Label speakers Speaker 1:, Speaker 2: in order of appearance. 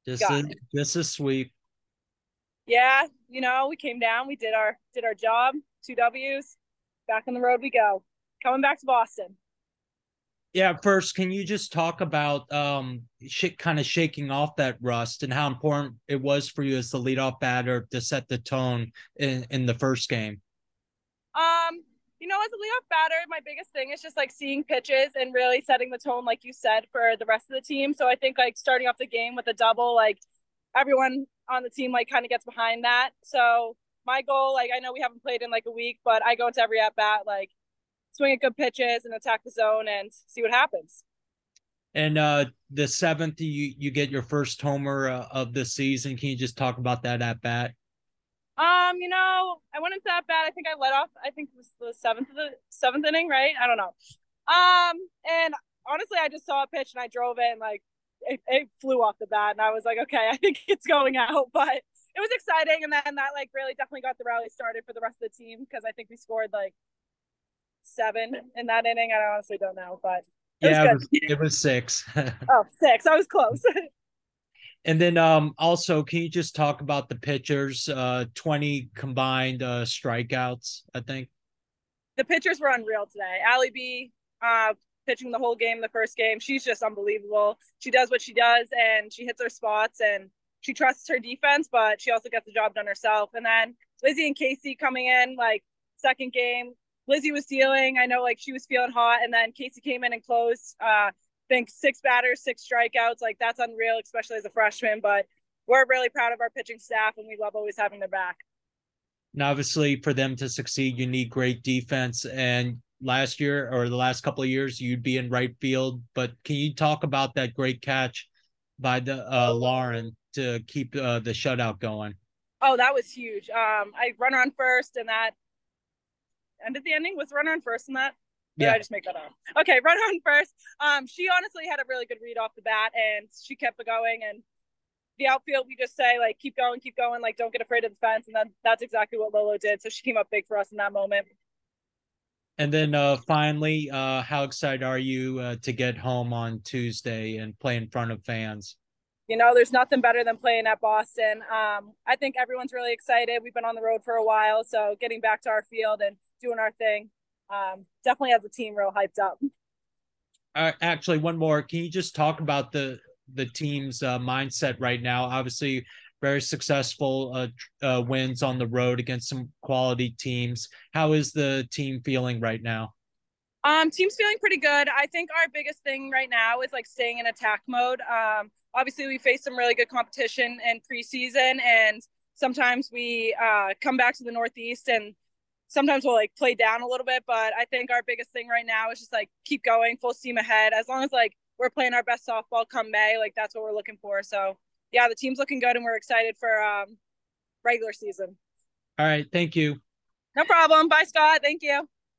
Speaker 1: Just
Speaker 2: Got
Speaker 1: a
Speaker 2: it.
Speaker 1: just a sweep.
Speaker 2: Yeah, we came down, we did our job, two W's, back on the road we go. Coming back to Boston.
Speaker 1: Yeah, first, can you just talk about kind of shaking off that rust and how important it was for you as the leadoff batter to set the tone in the first game?
Speaker 2: As a leadoff batter, my biggest thing is just like seeing pitches and really setting the tone, like you said, for the rest of the team. So I think like starting off the game with a double, like everyone on the team like kind of gets behind that. So my goal, like I know we haven't played in like a week, but I go into every at bat like swing at good pitches and attack the zone and see what happens.
Speaker 1: And the seventh, you get your first homer of the season. Can you just talk about that at bat?
Speaker 2: I went into that bat. I think I led off. I think it was the seventh inning, right? I don't know. And honestly, I just saw a pitch and I drove it and like it flew off the bat, and I was like, okay, I think it's going out. But it was exciting, and then that like really definitely got the rally started for the rest of the team because I think we scored like seven in that inning. I honestly don't know, but it was
Speaker 1: Yeah,
Speaker 2: good.
Speaker 1: it was six.
Speaker 2: Oh, six. I was close.
Speaker 1: And then also, can you just talk about the pitchers? 20 combined strikeouts, I think.
Speaker 2: The pitchers were unreal today. Allie B, pitching the whole game, the first game. She's just unbelievable. She does what she does, and she hits her spots, and she trusts her defense, but she also gets the job done herself. And then Lizzie and Casey coming in, like second game. Lizzie was dealing. I know, like she was feeling hot, and then Casey came in and closed. I think six batters, six strikeouts. Like that's unreal, especially as a freshman. But we're really proud of our pitching staff, and we love always having their back.
Speaker 1: And obviously, for them to succeed, you need great defense. And last year or the last couple of years, you'd be in right field. But can you talk about that great catch by the Lauren to keep the shutout going?
Speaker 2: Oh, that was huge. I run on first, and that ended the ending. Was runner on first in that? Or did
Speaker 1: Yeah.
Speaker 2: I just make that up? Okay, runner on first. She honestly had a really good read off the bat, and she kept it going. And the outfield, we just say like, keep going, like don't get afraid of the fence, and then that's exactly what Lolo did. So she came up big for us in that moment.
Speaker 1: And then finally, how excited are you to get home on Tuesday and play in front of fans?
Speaker 2: There's nothing better than playing at Boston. I think everyone's really excited. We've been on the road for a while, so getting back to our field and doing our thing, definitely has a team real hyped up.
Speaker 1: Actually, one more. Can you just talk about the team's mindset right now? Obviously, very successful wins on the road against some quality teams. How is the team feeling right now?
Speaker 2: Team's feeling pretty good. I think our biggest thing right now is like staying in attack mode. Obviously we face some really good competition in preseason, and sometimes we come back to the Northeast, and sometimes we'll like play down a little bit. But I think our biggest thing right now is just like keep going, full steam ahead. As long as like we're playing our best softball come May, like that's what we're looking for. So yeah, the team's looking good, and we're excited for regular season.
Speaker 1: All right, thank you.
Speaker 2: No problem. Bye, Scott. Thank you.